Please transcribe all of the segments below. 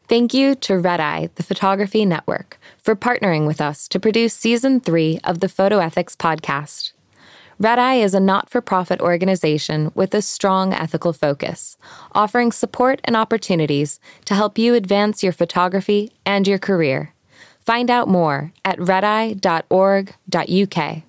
Thank you to Red Eye, the Photography Network, for partnering with us to produce Season 3 of the Photo Ethics Podcast. Red Eye is a not-for-profit organization with a strong ethical focus, offering support and opportunities to help you advance your photography and your career. Find out more at redeye.org.uk.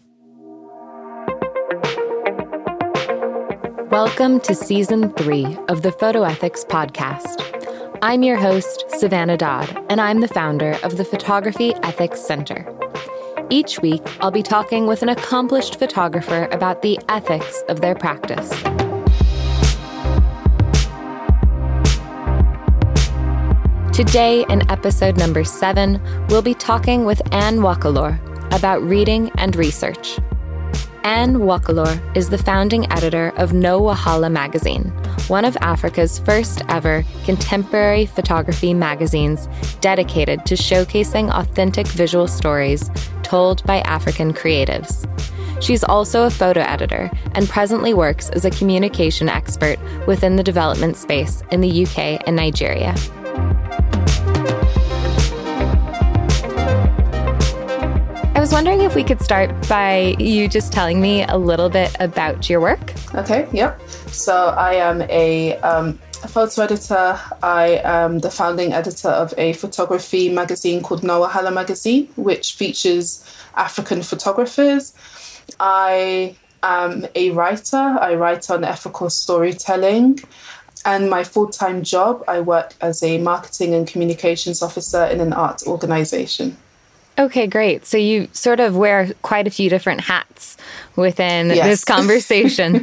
Welcome to Season 3 of the Photo Ethics Podcast. I'm your host, Savannah Dodd, and I'm the founder of the Photography Ethics Center. Each week, I'll be talking with an accomplished photographer about the ethics of their practice. Today, in episode number 7, we'll be talking with Anne Wakalor about reading and research. Anne Wakalor is the founding editor of No Wahala magazine, one of Africa's first ever contemporary photography magazines dedicated to showcasing authentic visual stories told by African creatives. She's also a photo editor and presently works as a communication expert within the development space in the UK and Nigeria. I was wondering if we could start by you just telling me a little bit about your work. Okay, yep. So I am a photo editor. I am the founding editor of a photography magazine called No Wahala magazine, which features African photographers. I am a writer. I write on ethical storytelling. And my full-time job, I work as a marketing and communications officer in an art organization. Okay, great. So you sort of wear quite a few different hats within this conversation.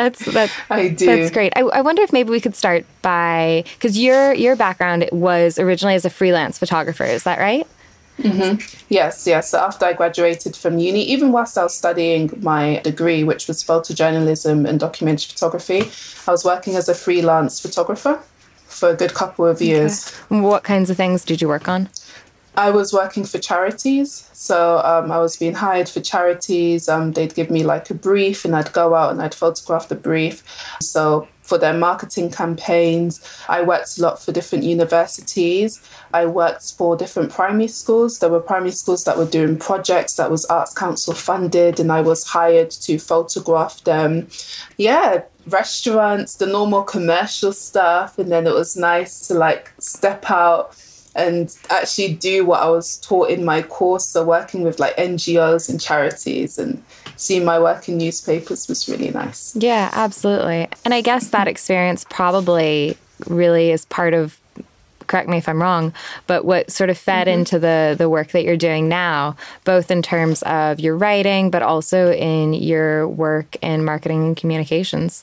I do. That's great. I wonder if maybe we could start by, because your background was originally as a freelance photographer, is that right? Mm-hmm. Yes. So after I graduated from uni, even whilst I was studying my degree, which was photojournalism and documentary photography, I was working as a freelance photographer for a good couple of years. Okay. What kinds of things did you work on? I was working for charities. So I was being hired for charities. They'd give me like a brief and I'd go out and I'd photograph the brief. So for their marketing campaigns, I worked a lot for different universities. I worked for different primary schools. There were primary schools that were doing projects that was Arts Council funded, and I was hired to photograph them. Yeah, restaurants, the normal commercial stuff. And then it was nice to like step out and actually do what I was taught in my course. So working with like NGOs and charities and seeing my work in newspapers was really nice. Yeah, absolutely. And I guess that experience probably really is part of, correct me if I'm wrong, but what sort of fed into the work that you're doing now, both in terms of your writing, but also in your work in marketing and communications.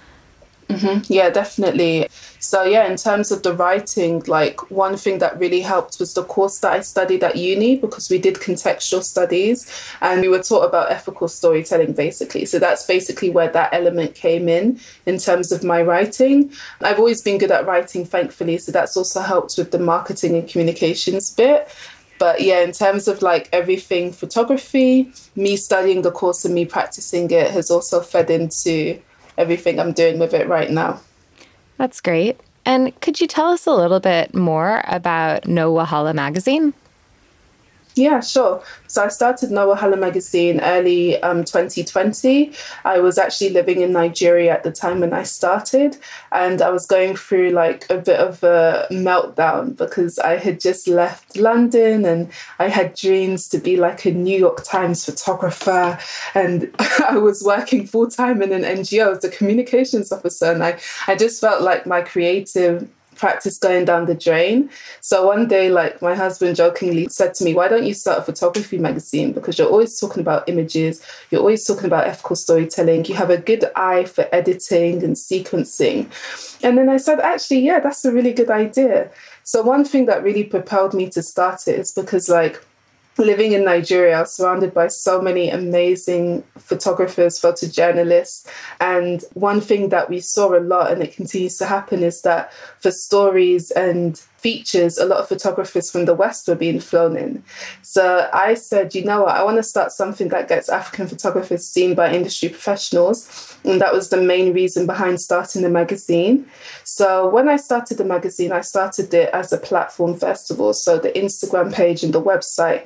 Mm-hmm. Yeah, definitely. So yeah, in terms of the writing, like one thing that really helped was the course that I studied at uni, because we did contextual studies and we were taught about ethical storytelling basically. So that's basically where that element came in terms of my writing. I've always been good at writing, thankfully. So that's also helped with the marketing and communications bit. But yeah, in terms of like everything photography, me studying the course and me practicing it has also fed into everything I'm doing with it right now. That's great. And could you tell us a little bit more about No Wahala magazine? Yeah, sure. So I started No Wahala magazine early 2020. I was actually living in Nigeria at the time when I started, and I was going through like a bit of a meltdown because I had just left London and I had dreams to be like a New York Times photographer, and I was working full-time in an NGO as a communications officer, and I just felt like my creative practice going down the drain. So one day, like my husband jokingly said to me, why don't you start a photography magazine? Because you're always talking about images, you're always talking about ethical storytelling, you have a good eye for editing and sequencing. And then I said, actually, yeah, that's a really good idea. So one thing that really propelled me to start it is because like living in Nigeria, I was surrounded by so many amazing photographers, photojournalists. And one thing that we saw a lot, and it continues to happen, is that for stories and features, a lot of photographers from the West were being flown in. So I said, you know what, I want to start something that gets African photographers seen by industry professionals. And that was the main reason behind starting the magazine. So when I started the magazine, I started it as a platform festival. So the Instagram page and the website.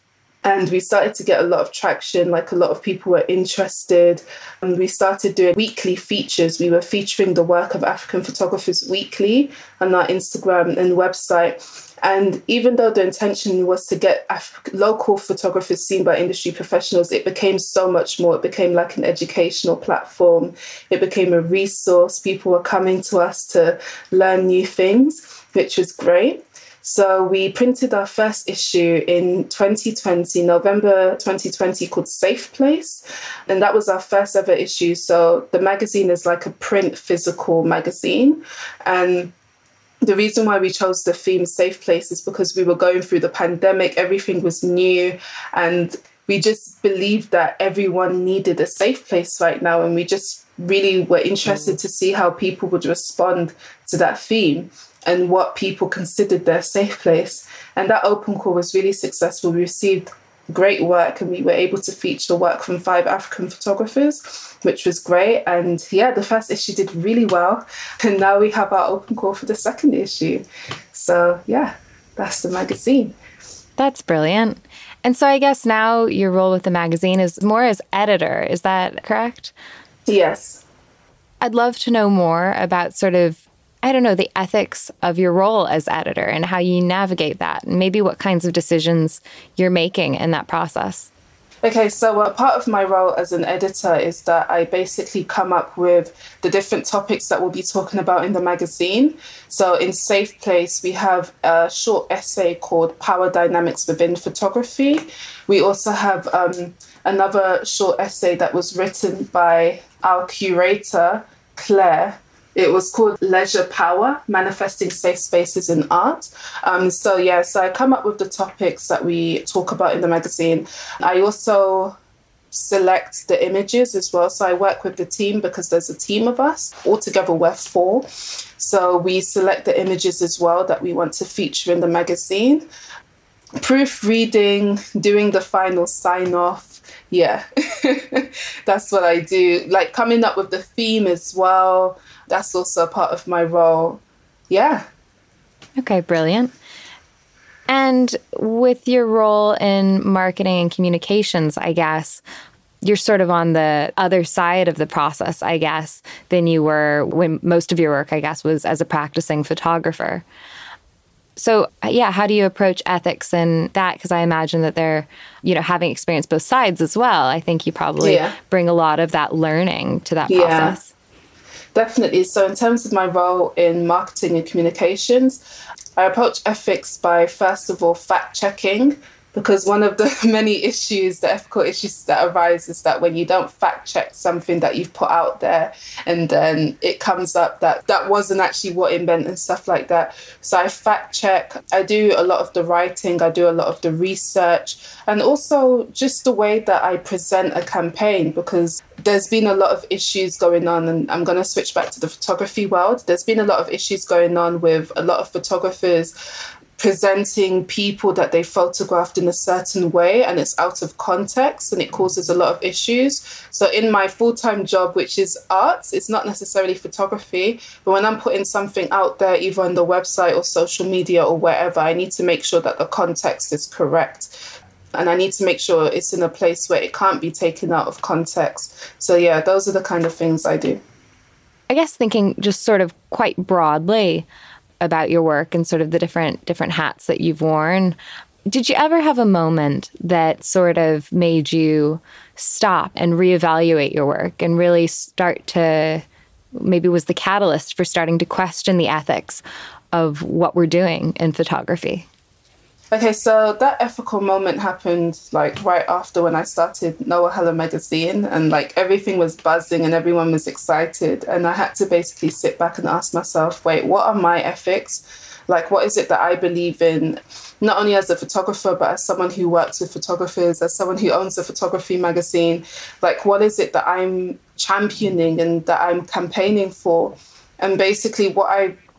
And we started to get a lot of traction, like a lot of people were interested. And we started doing weekly features. We were featuring the work of African photographers weekly on our Instagram and website. And even though the intention was to get local photographers seen by industry professionals, it became so much more. It became like an educational platform. It became a resource. People were coming to us to learn new things, which was great. So we printed our first issue in 2020, November 2020, called Safe Place. And that was our first ever issue. So the magazine is like a print physical magazine. And the reason why we chose the theme Safe Place is because we were going through the pandemic. Everything was new. And we just believed that everyone needed a safe place right now. And we just really were interested to see how people would respond to that theme and what people considered their safe place. And that open call was really successful. We received great work and we were able to feature work from 5 African photographers, which was great. And yeah, the first issue did really well. And now we have our open call for the second issue. So yeah, that's the magazine. That's brilliant. And so I guess now your role with the magazine is more as editor. Is that correct? Yes. I'd love to know more about sort of, I don't know, the ethics of your role as editor and how you navigate that, and maybe what kinds of decisions you're making in that process. Okay, so part of my role as an editor is that I basically come up with the different topics that we'll be talking about in the magazine. So in Safe Place, we have a short essay called Power Dynamics Within Photography. We also have another short essay that was written by our curator, Claire. It was called Leisure Power, Manifesting Safe Spaces in Art. So I come up with the topics that we talk about in the magazine. I also select the images as well. So I work with the team because there's a team of us. Altogether, we're 4. So we select the images as well that we want to feature in the magazine. Proofreading, doing the final sign-off. Yeah, that's what I do. Like coming up with the theme as well. That's also a part of my role. Yeah. Okay, brilliant. And with your role in marketing and communications, I guess, you're sort of on the other side of the process, I guess, than you were when most of your work, I guess, was as a practicing photographer. So, yeah, how do you approach ethics in that? Because I imagine that they're, having experienced both sides as well. I think you probably bring a lot of that learning to that process. Definitely. So in terms of my role in marketing and communications, I approach ethics by, first of all, fact-checking, because one of the many issues, the ethical issues that arise is that when you don't fact-check something that you've put out there and then it comes up that that wasn't actually what it meant and stuff like that. So I fact-check. I do a lot of the writing. I do a lot of the research, and also just the way that I present a campaign, because there's been a lot of issues going on, and I'm going to switch back to the photography world. There's been a lot of issues going on with a lot of photographers presenting people that they photographed in a certain way, and it's out of context and it causes a lot of issues. So in my full-time job, which is arts, it's not necessarily photography, but when I'm putting something out there, either on the website or social media or wherever, I need to make sure that the context is correct. And I need to make sure it's in a place where it can't be taken out of context. So yeah, those are the kind of things I do. I guess thinking just sort of quite broadly about your work and sort of the different hats that you've worn, did you ever have a moment that sort of made you stop and reevaluate your work and really start to, maybe was the catalyst for starting to question the ethics of what we're doing in photography? Okay, so that ethical moment happened like right after when I started Noah Heller magazine, and like everything was buzzing and everyone was excited. And I had to basically sit back and ask myself, wait, what are my ethics? Like, what is it that I believe in, not only as a photographer, but as someone who works with photographers, as someone who owns a photography magazine? Like, what is it that I'm championing and that I'm campaigning for? And basically what I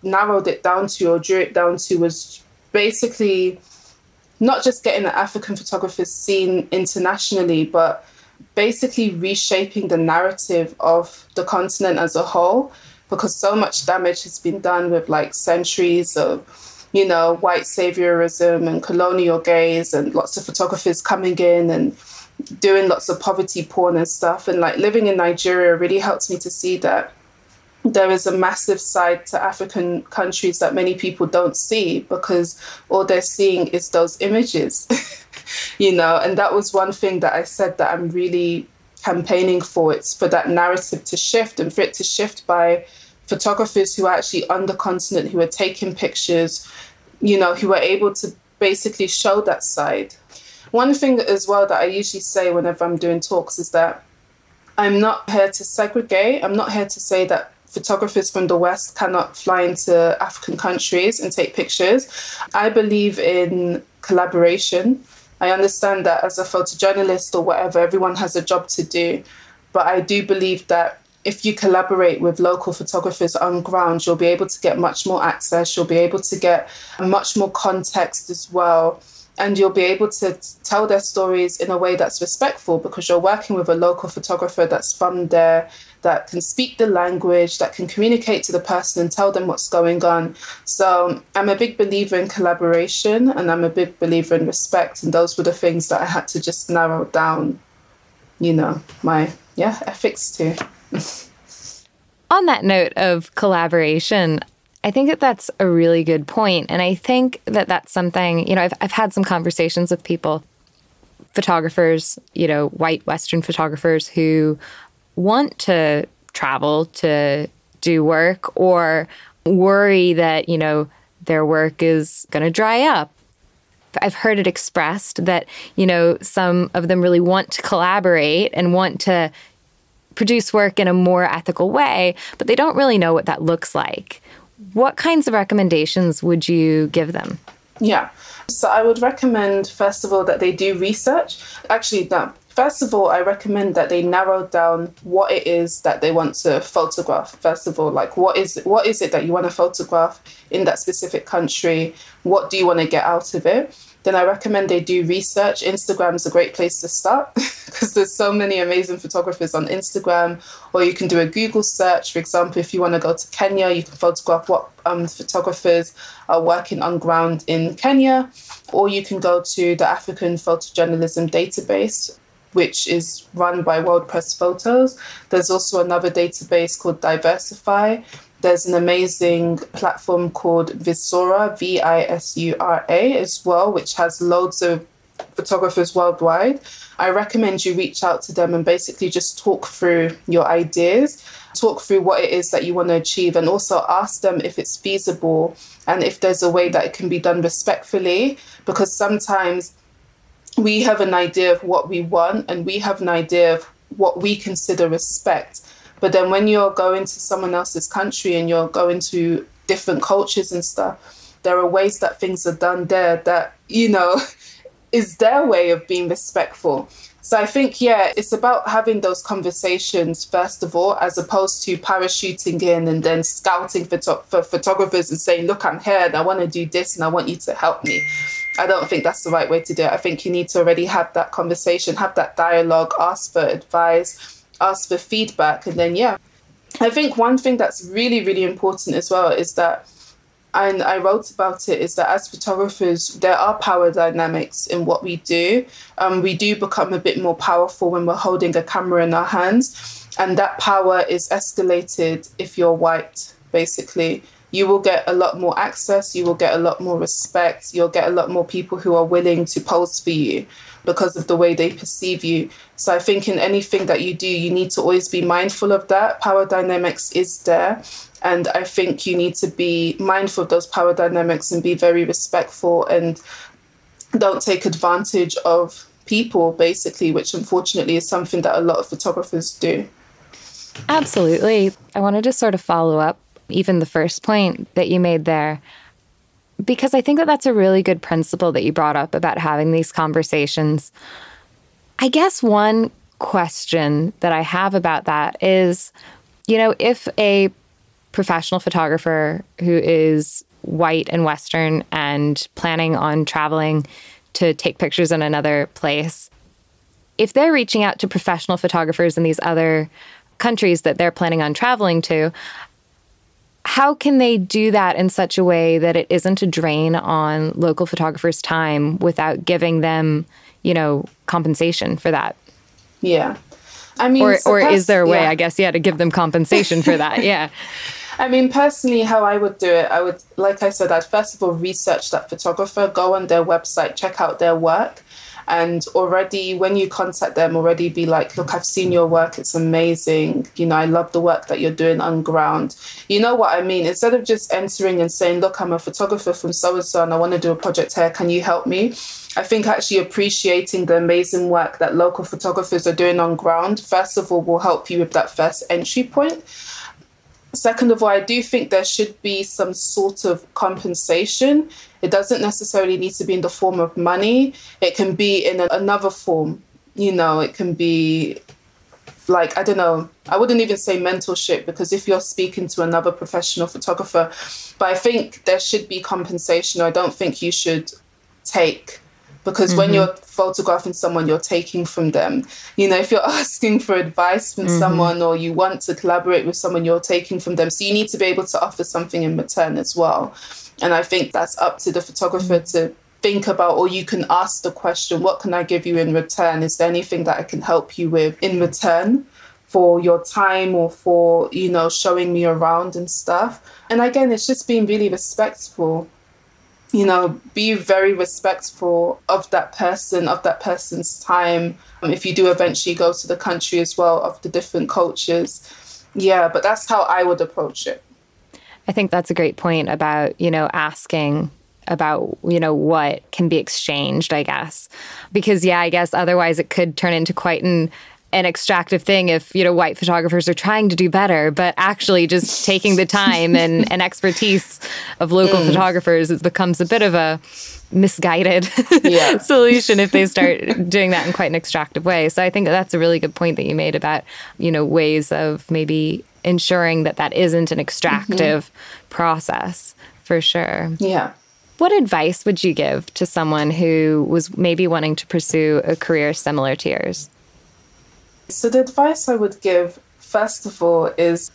narrowed it down to or drew it down to was basically not just getting the African photographers seen internationally, but basically reshaping the narrative of the continent as a whole, because so much damage has been done with like centuries of, you know, white saviorism and colonial gaze, and lots of photographers coming in and doing lots of poverty porn and stuff. And like living in Nigeria really helps me to see that there is a massive side to African countries that many people don't see, because all they're seeing is those images, you know. And that was one thing that I said that I'm really campaigning for. It's for that narrative to shift, and for it to shift by photographers who are actually on the continent, who are taking pictures, you know, who are able to basically show that side. One thing as well that I usually say whenever I'm doing talks is that I'm not here to segregate. I'm not here to say that photographers from the West cannot fly into African countries and take pictures. I believe in collaboration. I understand that as a photojournalist or whatever, everyone has a job to do. But I do believe that if you collaborate with local photographers on ground, you'll be able to get much more access. You'll be able to get much more context as well. And you'll be able to tell their stories in a way that's respectful, because you're working with a local photographer that's from there, that can speak the language, that can communicate to the person and tell them what's going on. So I'm a big believer in collaboration, and I'm a big believer in respect. And those were the things that I had to just narrow down, you know, my ethics to. On that note of collaboration, I think that that's a really good point. And I think that that's something, you know, I've had some conversations with people, photographers, you know, white Western photographers who want to travel to do work, or worry that, you know, their work is going to dry up. I've heard it expressed that, you know, some of them really want to collaborate and want to produce work in a more ethical way, but they don't really know what that looks like. What kinds of recommendations would you give them? Yeah. So I would recommend, first of all, that they do research. Actually, no. First of all, I recommend that they narrow down what it is that they want to photograph. First of all, like what is it that you want to photograph in that specific country? What do you want to get out of it? Then I recommend they do research. Instagram's a great place to start because there's so many amazing photographers on Instagram. Or you can do a Google search. For example, if you want to go to Kenya, you can photograph what photographers are working on ground in Kenya. Or you can go to the African Photojournalism Database, which is run by World Press Photos. There's also another database called Diversify. There's an amazing platform called Visura, Visura as well, which has loads of photographers worldwide. I recommend you reach out to them and basically just talk through your ideas, talk through what it is that you want to achieve, and also ask them if it's feasible and if there's a way that it can be done respectfully, because sometimes we have an idea of what we want and we have an idea of what we consider respect. But then when you're going to someone else's country and you're going to different cultures and stuff, there are ways that things are done there that, you know, is their way of being respectful. So I think, it's about having those conversations, first of all, as opposed to parachuting in and then scouting for photographers and saying, look, I'm here and I want to do this and I want you to help me. I don't think that's the right way to do it. I think you need to already have that conversation, have that dialogue, ask for advice, ask for feedback. And then, I think one thing that's really, really important as well is that, and I wrote about it, is that as photographers, there are power dynamics in what we do. We do become a bit more powerful when we're holding a camera in our hands. And that power is escalated if you're white, basically. You will get a lot more access, you will get a lot more respect, you'll get a lot more people who are willing to pose for you because of the way they perceive you. So I think in anything that you do, you need to always be mindful of that. Power dynamics is there. And I think you need to be mindful of those power dynamics and be very respectful and don't take advantage of people, basically, which unfortunately is something that a lot of photographers do. Absolutely. I wanted to sort of follow up even the first point that you made there, because I think that that's a really good principle that you brought up about having these conversations. I guess one question that I have about that is, you know, if a professional photographer who is white and Western and planning on traveling to take pictures in another place, if they're reaching out to professional photographers in these other countries that they're planning on traveling to, how can they do that in such a way that it isn't a drain on local photographers' time without giving them, compensation for that? Yeah. I mean, or is there a way, I guess, to give them compensation for that? Yeah. I mean, personally, how I would do it, like I said, I'd first of all research that photographer, go on their website, check out their work. And already when you contact them, already be like, look, I've seen your work. It's amazing. I love the work that you're doing on ground. You know what I mean? Instead of just entering and saying, look, I'm a photographer from so-and-so and I want to do a project here. Can you help me? I think actually appreciating the amazing work that local photographers are doing on ground, first of all, will help you with that first entry point. Second of all, I do think there should be some sort of compensation. It doesn't necessarily need to be in the form of money. It can be in another form. It can be like, I don't know, I wouldn't even say mentorship, because if you're speaking to another professional photographer, but I think there should be compensation. I don't think you should take, because when you're photographing someone, you're taking from them. If you're asking for advice from someone or you want to collaborate with someone, you're taking from them. So you need to be able to offer something in return as well. And I think that's up to the photographer to think about, or you can ask the question, what can I give you in return? Is there anything that I can help you with in return for your time or for, showing me around and stuff? And again, it's just being really respectful. Be very respectful of that person, of that person's time. If you do eventually go to the country as well, of the different cultures. Yeah, but that's how I would approach it. I think that's a great point about, asking about, what can be exchanged, I guess. Because, I guess otherwise it could turn into quite an extractive thing if, white photographers are trying to do better, but actually just taking the time and expertise of local photographers, it becomes a bit of a misguided solution if they start doing that in quite an extractive way. So I think that's a really good point that you made about, ways of maybe ensuring that isn't an extractive process, for sure. Yeah. What advice would you give to someone who was maybe wanting to pursue a career similar to yours? So the advice I would give, first of all, is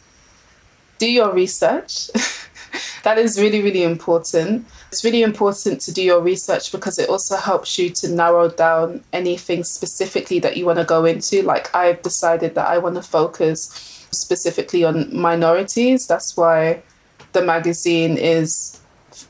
do your research. That is really, really important. It's really important to do your research because it also helps you to narrow down anything specifically that you want to go into. Like, I've decided that I want to focus specifically on minorities. That's why the magazine is,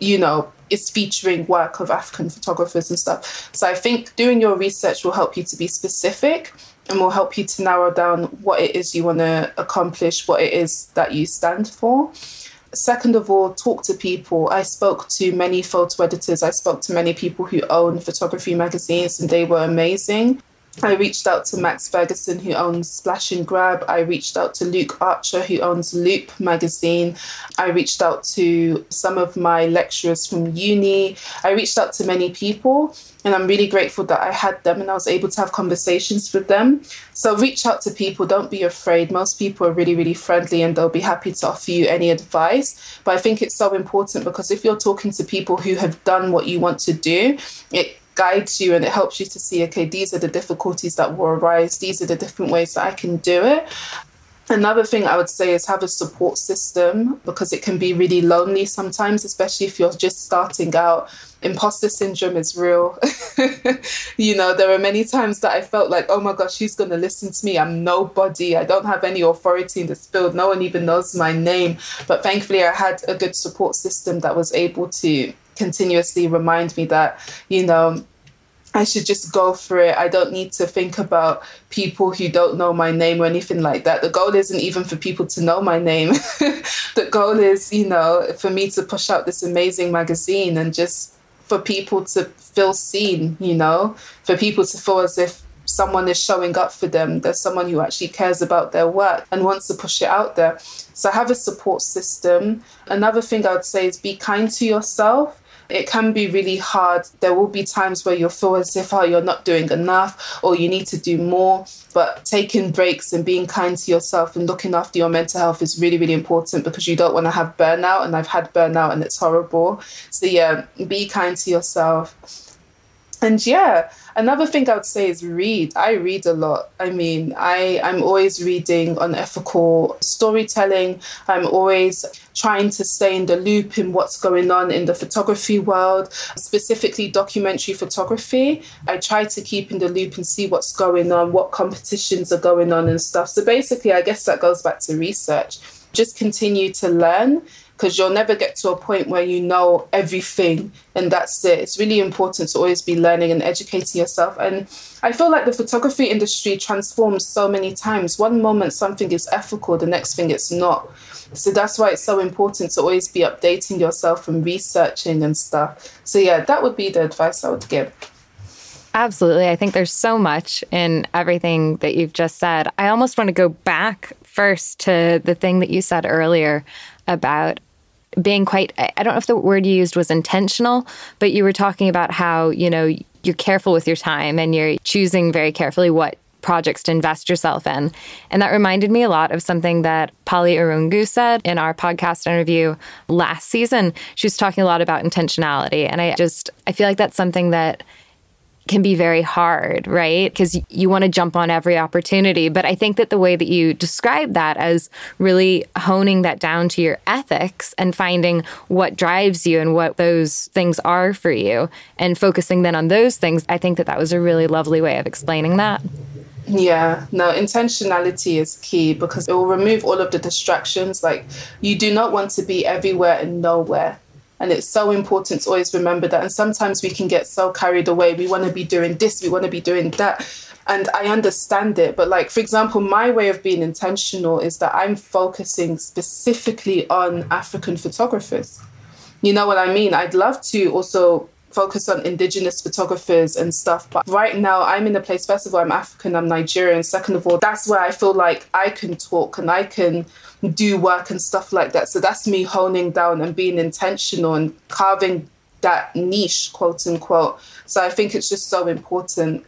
is featuring work of African photographers and stuff. So I think doing your research will help you to be specific and will help you to narrow down what it is you want to accomplish, what it is that you stand for. Second of all, talk to people. I spoke to many photo editors. I spoke to many people who own photography magazines, and they were amazing. I reached out to Max Ferguson, who owns Splash and Grab. I reached out to Luke Archer, who owns Loop magazine. I reached out to some of my lecturers from uni. I reached out to many people, and I'm really grateful that I had them and I was able to have conversations with them. So reach out to people. Don't be afraid. Most people are really, really friendly and they'll be happy to offer you any advice. But I think it's so important because if you're talking to people who have done what you want to do, it guides you and it helps you to see, okay, these are the difficulties that will arise. These are the different ways that I can do it. Another thing I would say is have a support system, because it can be really lonely sometimes, especially if you're just starting out. Imposter syndrome is real. There are many times that I felt like, oh my gosh, who's going to listen to me? I'm nobody. I don't have any authority in this field. No one even knows my name. But thankfully, I had a good support system that was able to continuously remind me that, I should just go for it. I don't need to think about people who don't know my name or anything like that. The goal isn't even for people to know my name. The goal is, for me to push out this amazing magazine and just for people to feel seen, for people to feel as if someone is showing up for them. There's someone who actually cares about their work and wants to push it out there. So have a support system. Another thing I would say is be kind to yourself. It can be really hard. There will be times where you'll feel as if, you're not doing enough or you need to do more. But taking breaks and being kind to yourself and looking after your mental health is really, really important, because you don't want to have burnout. And I've had burnout and it's horrible. So yeah, be kind to yourself. And yeah, another thing I would say is read. I read a lot. I mean, I'm always reading on ethical storytelling. I'm always trying to stay in the loop in what's going on in the photography world, specifically documentary photography. I try to keep in the loop and see what's going on, what competitions are going on and stuff. So basically, I guess that goes back to research. Just continue to learn, because you'll never get to a point where you know everything and that's it. It's really important to always be learning and educating yourself. And I feel like the photography industry transforms so many times. One moment something is ethical, the next thing it's not. So that's why it's so important to always be updating yourself and researching and stuff. So yeah, that would be the advice I would give. Absolutely. I think there's so much in everything that you've just said. I almost want to go back first to the thing that you said earlier about being quite, I don't know if the word you used was intentional, but you were talking about how, you're careful with your time and you're choosing very carefully what projects to invest yourself in. And that reminded me a lot of something that Polly Irungu said in our podcast interview last season. She was talking a lot about intentionality. And I feel like that's something that can be very hard, right? Because you want to jump on every opportunity. But I think that the way that you describe that as really honing that down to your ethics and finding what drives you and what those things are for you and focusing then on those things, I think that was a really lovely way of explaining that. Yeah, no, intentionality is key, because it will remove all of the distractions. Like, you do not want to be everywhere and nowhere. And it's so important to always remember that. And sometimes we can get so carried away. We want to be doing this, we want to be doing that. And I understand it. But like, for example, my way of being intentional is that I'm focusing specifically on African photographers. You know what I mean? I'd love to also focus on indigenous photographers and stuff. But right now I'm in a place, first of all, I'm African, I'm Nigerian. Second of all, that's where I feel like I can talk and I can do work and stuff like that. So that's me honing down and being intentional and carving that niche, quote unquote. So I think it's just so important,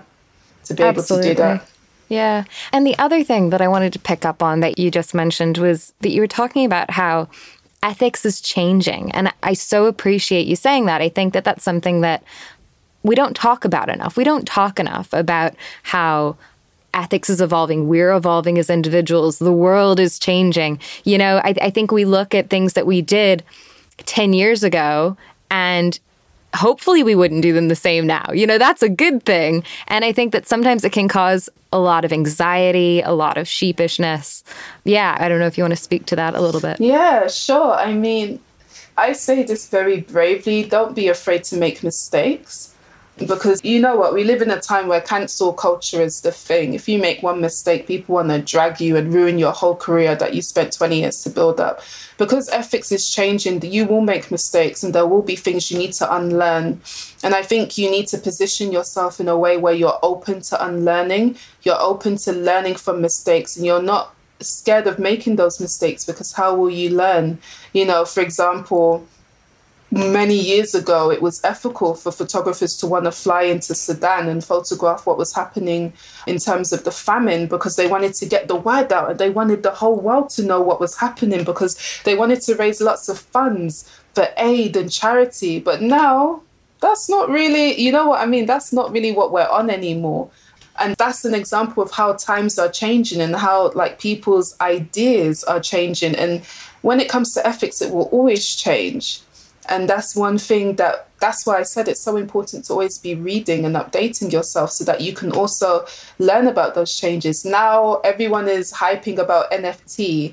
to be able to do that. Yeah. And the other thing that I wanted to pick up on that you just mentioned was that you were talking about how ethics is changing. And I so appreciate you saying that. I think that that's something that we don't talk about enough. We don't talk enough about how ethics is evolving. We're evolving as individuals. The world is changing. I think we look at things that we did 10 years ago and hopefully we wouldn't do them the same now. That's a good thing. And I think that sometimes it can cause a lot of anxiety, a lot of sheepishness. Yeah, I don't know if you want to speak to that a little bit. Yeah, sure. I mean, I say this very bravely. Don't be afraid to make mistakes. Because you know what, we live in a time where cancel culture is the thing. If you make one mistake, people want to drag you and ruin your whole career that you spent 20 years to build up. Because ethics is changing, you will make mistakes and there will be things you need to unlearn. And I think you need to position yourself in a way where you're open to unlearning, you're open to learning from mistakes, and you're not scared of making those mistakes, because how will you learn? For example, many years ago, it was ethical for photographers to want to fly into Sudan and photograph what was happening in terms of the famine, because they wanted to get the word out and they wanted the whole world to know what was happening, because they wanted to raise lots of funds for aid and charity. But now that's not really, that's not really what we're on anymore. And that's an example of how times are changing and how people's ideas are changing. And when it comes to ethics, it will always change. And that's one thing that's why I said it's so important to always be reading and updating yourself so that you can also learn about those changes. Now everyone is hyping about NFT.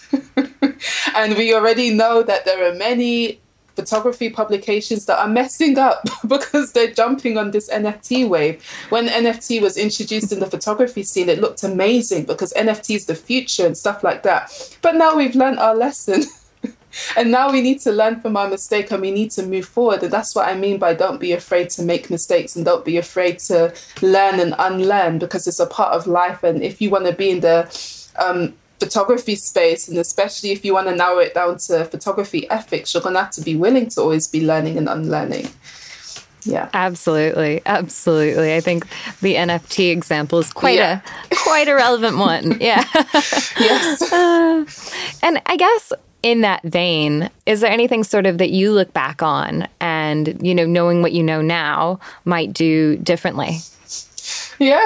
And we already know that there are many photography publications that are messing up because they're jumping on this NFT wave. When NFT was introduced in the photography scene, it looked amazing because NFT is the future and stuff like that. But now we've learned our lesson. And now we need to learn from our mistake and we need to move forward. And that's what I mean by don't be afraid to make mistakes and don't be afraid to learn and unlearn, because it's a part of life. And if you want to be in the photography space, and especially if you want to narrow it down to photography ethics, you're going to have to be willing to always be learning and unlearning. Yeah, absolutely. Absolutely. I think the NFT example is quite a relevant one. Yeah. Yes. And I guess in that vein, is there anything sort of that you look back on and, you know, knowing what you know now might do differently? Yeah.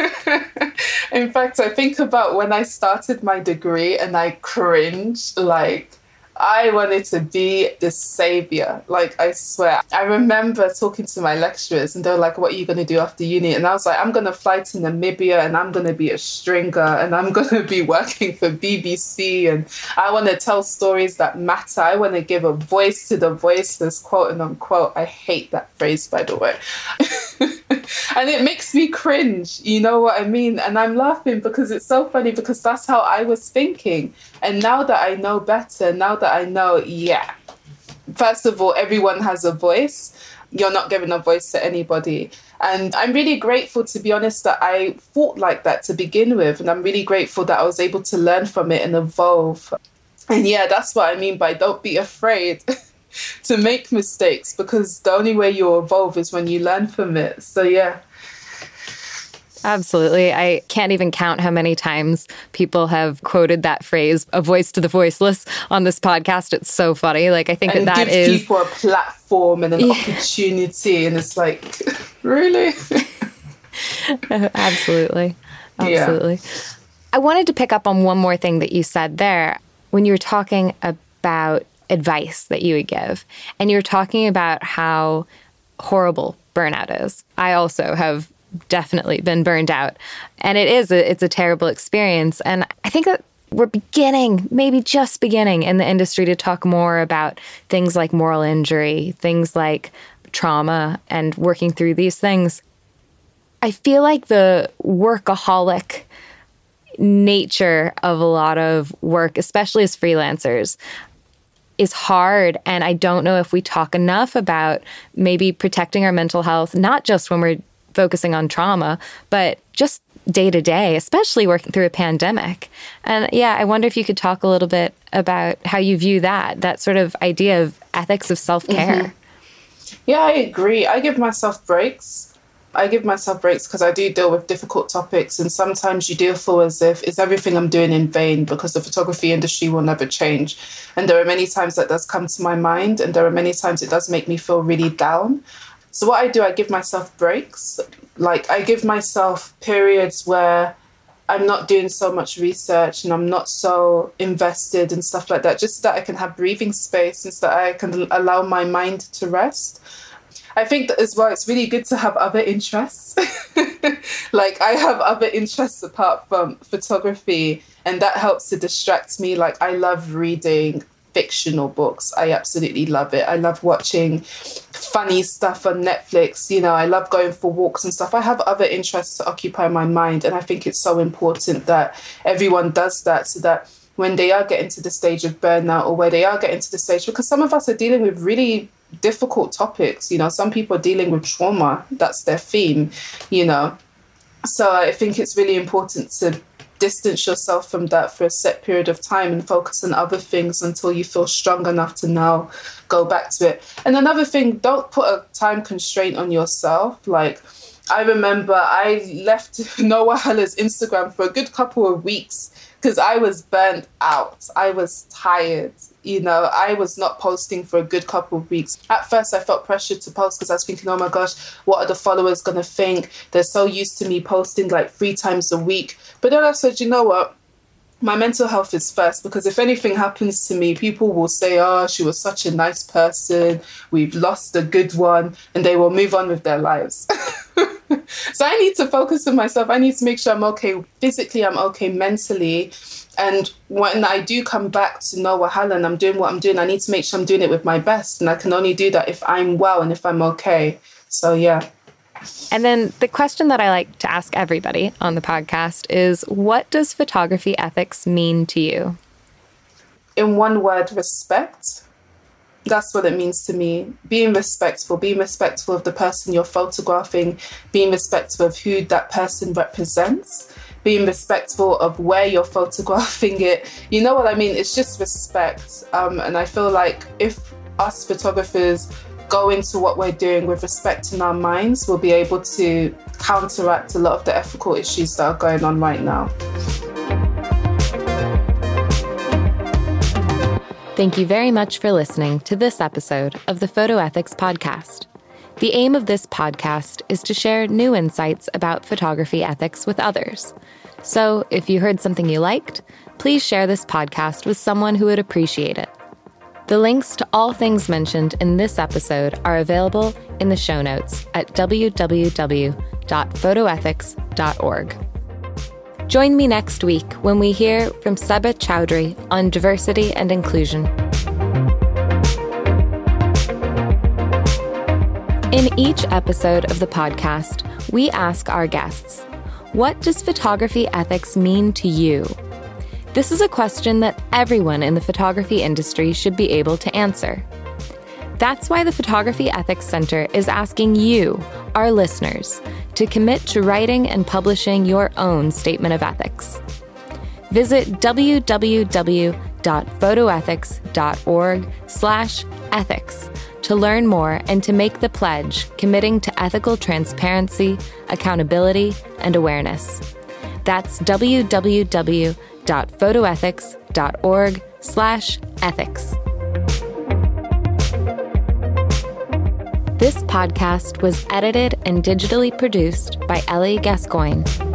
In fact, I think about when I started my degree and I cringed, like, I wanted to be the savior. Like, I swear. I remember talking to my lecturers and they were like, what are you going to do after uni? And I was like, I'm going to fly to Namibia and I'm going to be a stringer and I'm going to be working for BBC and I want to tell stories that matter. I want to give a voice to the voiceless, quote and unquote. I hate that phrase, by the way. And it makes me cringe, you know what I mean? And I'm laughing because it's so funny because that's how I was thinking. And now that I know better, now that I know, first of all, everyone has a voice. You're not giving a voice to anybody. And I'm really grateful, to be honest, that I thought like that to begin with. And I'm really grateful that I was able to learn from it and evolve. And yeah, that's what I mean by don't be afraid to make mistakes, because the only way you'll evolve is when you learn from it. So yeah. Absolutely. I can't even count how many times people have quoted that phrase, a voice to the voiceless, on this podcast. It's so funny. Like, I think and that gives is people a platform and an opportunity. And it's like, really? Absolutely. Absolutely. Yeah. I wanted to pick up on one more thing that you said there when you were talking about advice that you would give. And you were talking about how horrible burnout is. I also have definitely been burned out. And it's a terrible experience. And I think that we're maybe just beginning in the industry to talk more about things like moral injury, things like trauma, and working through these things. I feel like the workaholic nature of a lot of work, especially as freelancers, is hard. And I don't know if we talk enough about maybe protecting our mental health, not just when we're focusing on trauma, but just day to day, especially working through a pandemic. And yeah, I wonder if you could talk a little bit about how you view that sort of idea of ethics of self-care. Mm-hmm. Yeah, I agree. I give myself breaks. Because I do deal with difficult topics, and sometimes you do feel as if it's everything I'm doing in vain because the photography industry will never change. And there are many times that does come to my mind, and there are many times it does make me feel really down. So what I do, I give myself breaks. Like, I give myself periods where I'm not doing so much research and I'm not so invested and stuff like that, just so that I can have breathing space and so that I can allow my mind to rest. I think that as well, it's really good to have other interests. Like, I have other interests apart from photography, and that helps to distract me. Like, I love reading fictional books. I absolutely love it. I love watching funny stuff on Netflix. You know, I love going for walks and stuff. I have other interests to occupy my mind. And I think it's so important that everyone does that, so that when they are getting to the stage of burnout, or where they are getting to the stage, because some of us are dealing with really difficult topics. You know, some people are dealing with trauma. That's their theme, you know. So I think it's really important to distance yourself from that for a set period of time and focus on other things until you feel strong enough to now go back to it. And another thing, don't put a time constraint on yourself. Like, I remember I left Noah Heller's Instagram for a good couple of weeks because I was burnt out. I was tired. You know, I was not posting for a good couple of weeks. At first, I felt pressured to post because I was thinking, oh my gosh, what are the followers going to think? They're so used to me posting like 3 times a week. But then I said, you know what? My mental health is first, because if anything happens to me, people will say, oh, she was such a nice person. We've lost a good one, and they will move on with their lives. So I need to focus on myself. I need to make sure I'm okay physically, I'm okay mentally. And when I do come back to Noah Haller and I'm doing what I'm doing, I need to make sure I'm doing it with my best. And I can only do that if I'm well and if I'm okay. So, yeah. And then the question that I like to ask everybody on the podcast is, what does photography ethics mean to you? In one word, respect. That's what it means to me. Being respectful of the person you're photographing, being respectful of who that person represents, being respectful of where you're photographing it. You know what I mean? It's just respect. And I feel like if us photographers go into what we're doing with respect in our minds, we'll be able to counteract a lot of the ethical issues that are going on right now. Thank you very much for listening to this episode of the Photo Ethics Podcast. The aim of this podcast is to share new insights about photography ethics with others. So if you heard something you liked, please share this podcast with someone who would appreciate it. The links to all things mentioned in this episode are available in the show notes at www.photoethics.org. Join me next week when we hear from Seba Chowdhury on diversity and inclusion. In each episode of the podcast, we ask our guests, what does photography ethics mean to you? This is a question that everyone in the photography industry should be able to answer. That's why the Photography Ethics Center is asking you, our listeners, to commit to writing and publishing your own statement of ethics. Visit www.photoethics.org/ethics to learn more and to make the pledge committing to ethical transparency, accountability, and awareness. That's www.photoethics.org/ethics. This podcast was edited and digitally produced by Ellie Gascoigne.